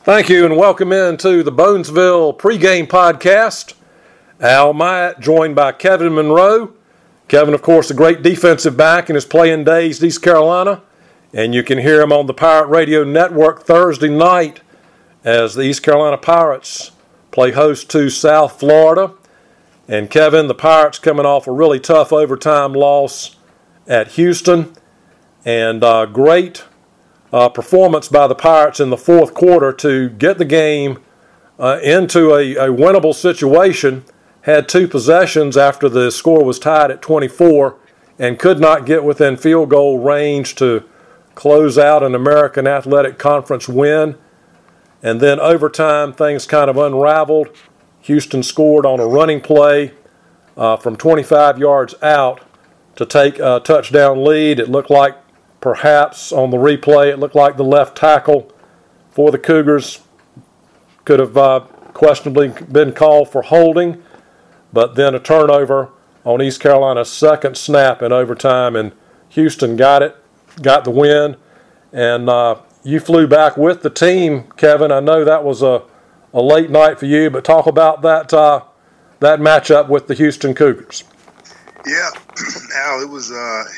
Thank you, and welcome into the Bonesville pregame podcast. Al Myatt, joined by Kevin Monroe. Kevin, of course, a great defensive back in his playing days, East Carolina. And you can hear him on the Pirate Radio Network Thursday night as the East Carolina Pirates play host to South Florida. And Kevin, the Pirates coming off a really tough overtime loss at Houston. And great performance by the Pirates in the fourth quarter to get the game into a winnable situation. Had two possessions after the score was tied at 24 and could not get within field goal range to close out an American Athletic Conference win. And then overtime, things kind of unraveled. Houston scored on a running play from 25 yards out to take a touchdown lead. It looked like perhaps on the replay, it looked like the left tackle for the Cougars could have questionably been called for holding, but then a turnover on East Carolina's second snap in overtime, and Houston got the win. And you flew back with the team, Kevin. I know that was a late night for you, but talk about that matchup with the Houston Cougars. Yeah, Al, it was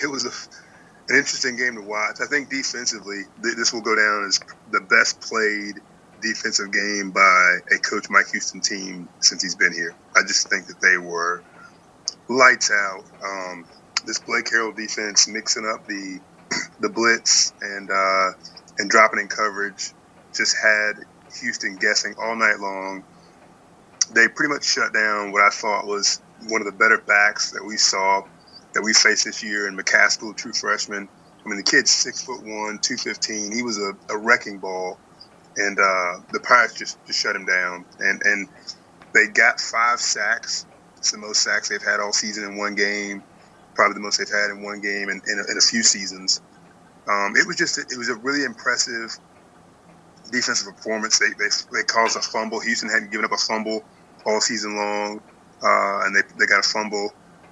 an interesting game to watch. I think defensively, this will go down as the best played defensive game by a Coach Mike Houston team since he's been here. I just think that they were lights out. This Blake Harrell defense mixing up the blitz and dropping in coverage just had Houston guessing all night long. They pretty much shut down what I thought was one of the better backs that we faced this year in McCaskill, true freshman. I mean, the kid's 6'1", 215. He was a wrecking ball, and the Pirates just shut him down. And they got 5 sacks. It's the most sacks they've had all season in one game, probably the most they've had in one game in a few seasons. It was a really impressive defensive performance. They caused a fumble. Houston hadn't given up a fumble all season long, and they got a fumble.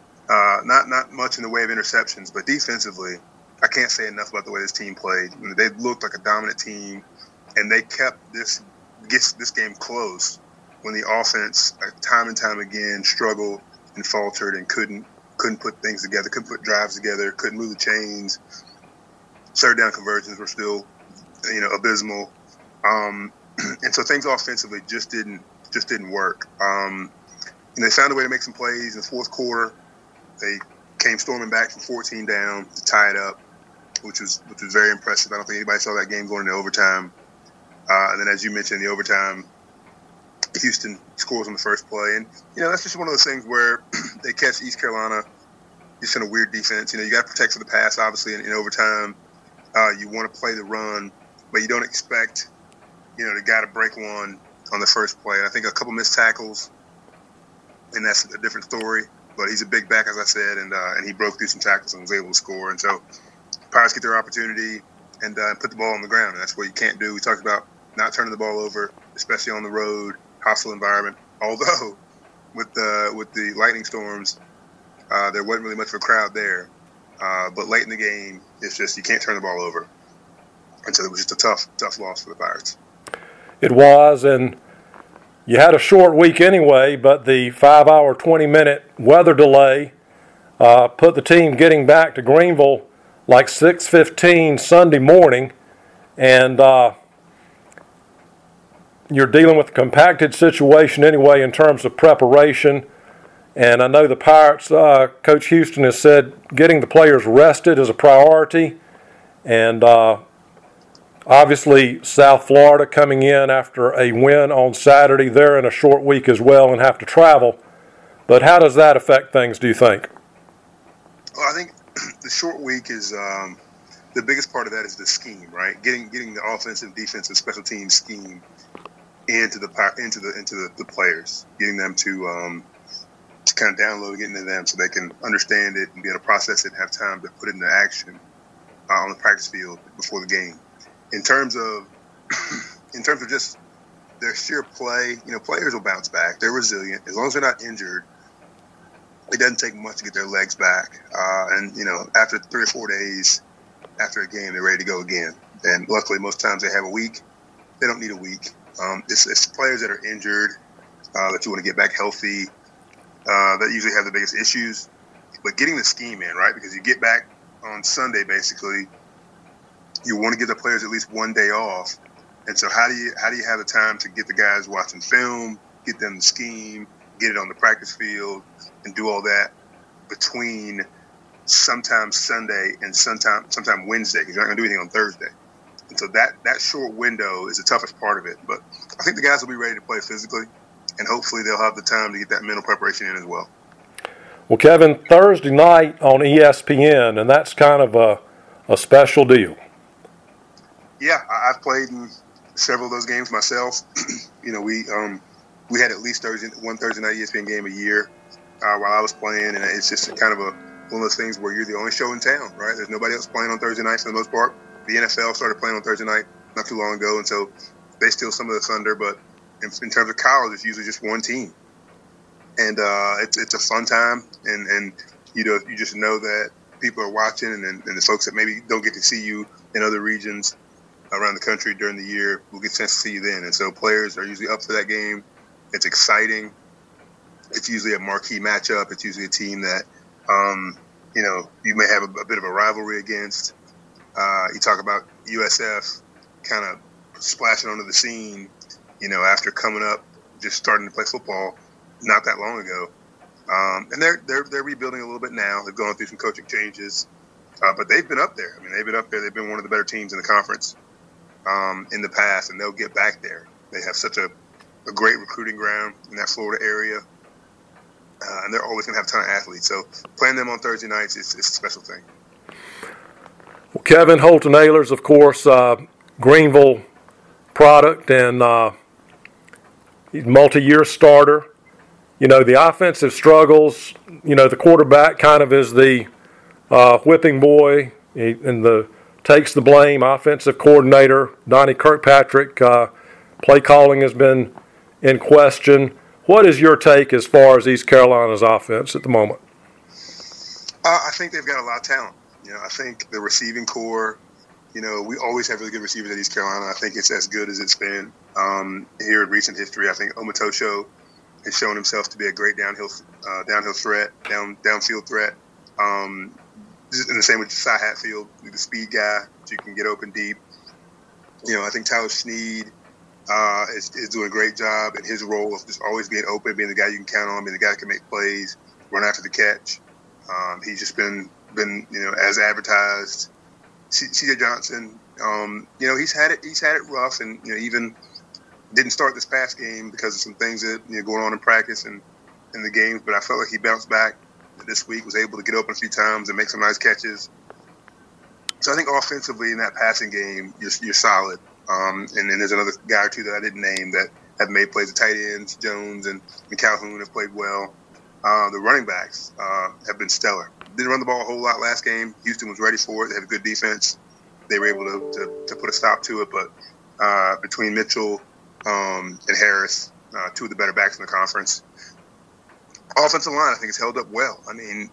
Not much in the way of interceptions, but defensively, I can't say enough about the way this team played. I mean, they looked like a dominant team, and they kept this game close when the offense, time and time again, struggled and faltered and couldn't put things together, couldn't put drives together, couldn't move the chains. Third down conversions were still, abysmal, and so things offensively just didn't work. They found a way to make some plays in the fourth quarter. They came storming back from 14 down to tie it up, which was very impressive. I don't think anybody saw that game going into overtime. And then, as you mentioned, the overtime, Houston scores on the first play. And, that's just one of those things where they catch East Carolina just in a weird defense. You got to protect for the pass, obviously, in overtime. You want to play the run, but you don't expect, the guy to break one on the first play. And I think a couple missed tackles, and that's a different story. But he's a big back, as I said, and he broke through some tackles and was able to score. And so Pirates get their opportunity and put the ball on the ground. And that's what you can't do. We talked about not turning the ball over, especially on the road, hostile environment. Although with the lightning storms, there wasn't really much of a crowd there. But late in the game, it's just you can't turn the ball over. And so it was just a tough loss for the Pirates. It was, and you had a short week anyway, but the 5-hour, 20-minute weather delay put the team getting back to Greenville like 6:15 Sunday morning, and you're dealing with a compacted situation anyway in terms of preparation. And I know the Pirates, Coach Houston has said getting the players rested is a priority, and obviously, South Florida coming in after a win on Saturday. They're in a short week as well and have to travel. But how does that affect things, do you think? Well, I think the short week is the biggest part of that is the scheme, right? Getting the offensive, defensive, special teams scheme into the players, getting them to kind of download, get into them so they can understand it and be able to process it and have time to put it into action on the practice field before the game. In terms of just their sheer play, players will bounce back. They're resilient. As long as they're not injured, it doesn't take much to get their legs back. And after 3 or 4 days after a game, they're ready to go again. And luckily, most times they have a week. They don't need a week. It's players that are injured that you want to get back healthy that usually have the biggest issues. But getting the scheme in, right? Because you get back on Sunday, basically, you want to give the players at least one day off. And so how do you have the time to get the guys watching film, get them the scheme, get it on the practice field, and do all that between sometime Sunday and sometime Wednesday, because you're not going to do anything on Thursday. And so that short window is the toughest part of it. But I think the guys will be ready to play physically, and hopefully they'll have the time to get that mental preparation in as well. Well, Kevin, Thursday night on ESPN, and that's kind of a special deal. Yeah, I've played in several of those games myself. We had at least one Thursday night ESPN game a year while I was playing, and it's just kind of one of those things where you're the only show in town, right? There's nobody else playing on Thursday nights for the most part. The NFL started playing on Thursday night not too long ago, and so they steal some of the thunder. But in terms of college, it's usually just one team, and it's a fun time, and you just know that people are watching, and the folks that maybe don't get to see you in other regions around the country during the year will get a chance to see you then. And so players are usually up for that game. It's exciting. It's usually a marquee matchup. It's usually a team that you may have a bit of a rivalry against. You talk about USF kind of splashing onto the scene, after coming up, just starting to play football not that long ago. And they're rebuilding a little bit now. They've gone through some coaching changes, but they've been up there. I mean, they've been up there. They've been one of the better teams in the conference in the past, and they'll get back there. They have such a great recruiting ground in that Florida area, and they're always going to have a ton of athletes. So playing them on Thursday nights is a special thing. Well, Kevin Holton Ahlers, of course, Greenville product and multi-year starter. The offensive struggles, the quarterback kind of is the whipping boy and takes the blame. Offensive coordinator, Donnie Kirkpatrick, play calling has been in question. What is your take as far as East Carolina's offense at the moment? I think they've got a lot of talent. I think the receiving core, we always have really good receivers at East Carolina. I think it's as good as it's been here in recent history. I think Omatosho has shown himself to be a great downhill threat, downfield threat. And the same with Josiah Hatfield, the speed guy, so you can get open deep. I think Tyler Snead is doing a great job in his role of just always being open, being the guy you can count on, being the guy that can make plays, run after the catch. He's just been as advertised. C.J. Johnson, he's had it rough, and even didn't start this past game because of some things that going on in practice and in the games. But I felt like he bounced back this week, was able to get open a few times and make some nice catches. So I think offensively in that passing game, you're solid. And then there's another guy or two that I didn't name that have made plays. The tight ends, Jones and Calhoun, have played well. The running backs have been stellar. Didn't run the ball a whole lot last game. Houston was ready for it. They have a good defense. They were able to put a stop to it. But between Mitchell and Harris, two of the better backs in the conference, offensive line I think has held up well. I mean,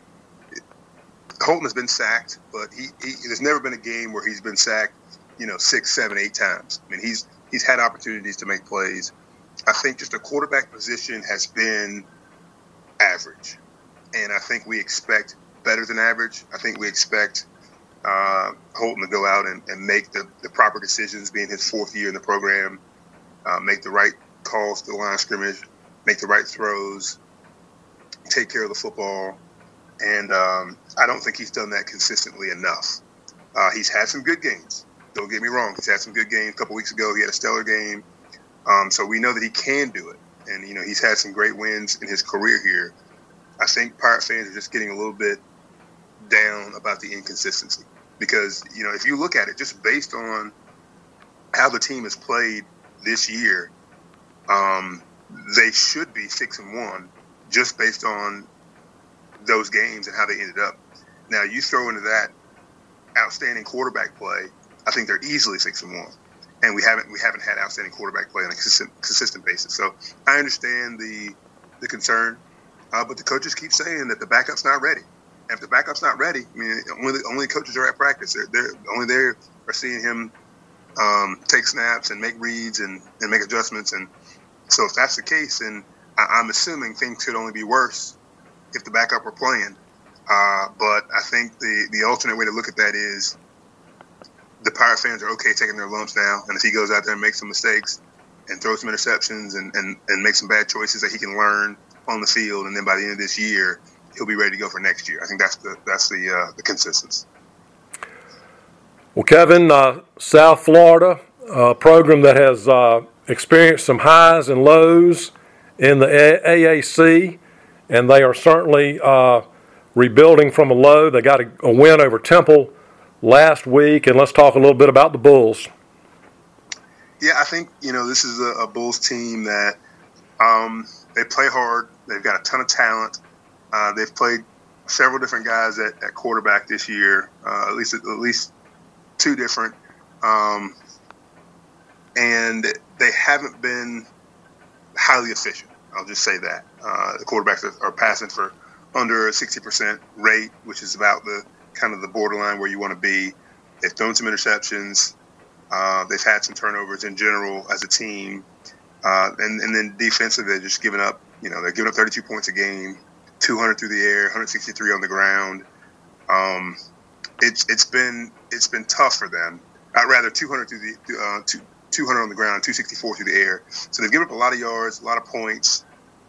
Holton has been sacked, but there's never been a game where he's been sacked, 6, 7, 8 times. I mean, he's had opportunities to make plays. I think just the quarterback position has been average, and I think we expect better than average. I think we expect Holton to go out and make the proper decisions, being his 4th year in the program, make the right calls to the line of scrimmage, make the right throws, take care of the football. And I don't think he's done that consistently enough. He's had some good games. Don't get me wrong. He's had some good games. A couple weeks ago, he had a stellar game. So we know that he can do it. And, he's had some great wins in his career here. I think Pirate fans are just getting a little bit down about the inconsistency. Because, if you look at it, just based on how the team has played this year, they should be 6-1 just based on those games and how they ended up. Now, you throw into that outstanding quarterback play, I think they're easily 6-1. And we haven't had outstanding quarterback play on a consistent basis. So I understand the concern, but the coaches keep saying that the backup's not ready. And if the backup's not ready, I mean, only coaches are at practice. They're only there are seeing him take snaps and make reads and make adjustments. And so if that's the case, then I'm assuming things could only be worse if the backup were playing. But I think the alternate way to look at that is the Pirate fans are okay taking their lumps now. And if he goes out there and makes some mistakes and throws some interceptions and makes some bad choices that he can learn on the field, and then by the end of this year, he'll be ready to go for next year. I think that's the consensus. Well, Kevin, South Florida, a program that has experienced some highs and lows in the AAC, and they are certainly rebuilding from a low. They got a win over Temple last week, and let's talk a little bit about the Bulls. Yeah, I think, this is a Bulls team that they play hard. They've got a ton of talent. They've played several different guys at quarterback this year, at least two different. And they haven't been highly efficient. I'll just say that. The quarterbacks are passing for under a 60% rate, which is about the kind of the borderline where you want to be. They've thrown some interceptions. They've had some turnovers in general as a team. And then defensively, they're just giving up, they're giving up 32 points a game, 200 through the air, 163 on the ground. It's been tough for them. I'd rather 200 200 on the ground, 264 through the air. So they've given up a lot of yards, a lot of points.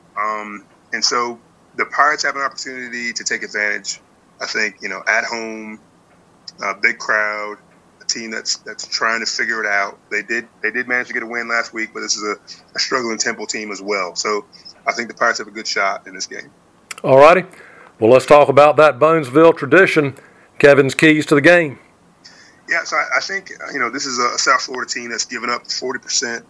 And so the Pirates have an opportunity to take advantage. I think, at home, big crowd, a team that's trying to figure it out. They did manage to get a win last week, but this is a struggling Temple team as well. So I think the Pirates have a good shot in this game. All righty. Well, let's talk about that Bonesville tradition, Kevin's keys to the game. Yeah, so I think, this is a South Florida team that's given up 40%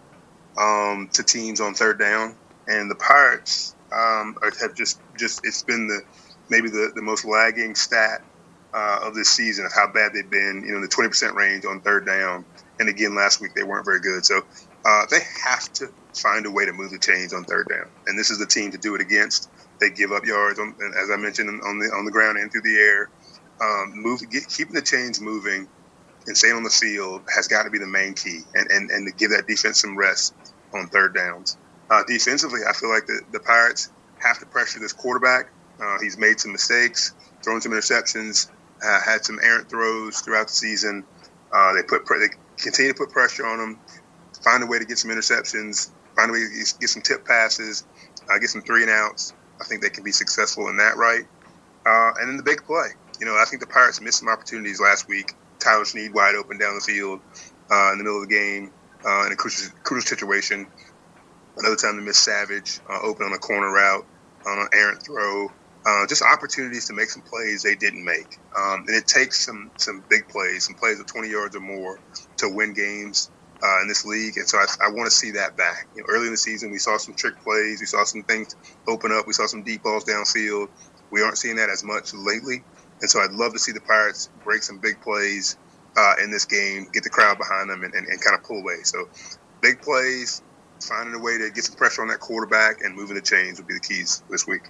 to teams on third down. And the Pirates have just it's been maybe the most lagging stat of this season of how bad they've been, in the 20% range on third down. And again, last week they weren't very good. So they have to find a way to move the chains on third down. And this is the team to do it against. They give up yards, as I mentioned, on the ground and through the air. Keeping the chains moving and staying on the field has got to be the main key, and to give that defense some rest on third downs. Defensively, I feel like the Pirates have to pressure this quarterback. He's made some mistakes, thrown some interceptions, had some errant throws throughout the season. They continue to put pressure on him, find a way to get some interceptions, find a way to get some tip passes, get some 3-and-outs. I think they can be successful in that, right? And then the big play. I think the Pirates missed some opportunities last week. Tyler Snead wide open down the field in the middle of the game in a crucial situation. Another time they missed Savage open on a corner route, on an errant throw. Just opportunities to make some plays they didn't make. And it takes some big plays, some plays of 20 yards or more to win games in this league. And so I want to see that back. Early in the season, we saw some trick plays. We saw some things open up. We saw some deep balls downfield. We aren't seeing that as much lately. And so I'd love to see the Pirates break some big plays in this game, get the crowd behind them, and kind of pull away. So big plays, finding a way to get some pressure on that quarterback, and moving the chains would be the keys this week.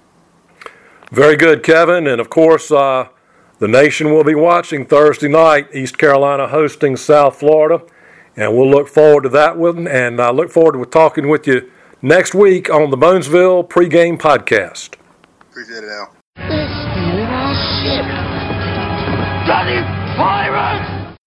Very good, Kevin. And, of course, the nation will be watching Thursday night, East Carolina hosting South Florida. And we'll look forward to that one. And I look forward to talking with you next week on the Bonesville Pregame Podcast. Appreciate it, Al. They're stealing our ship! Bloody pirates!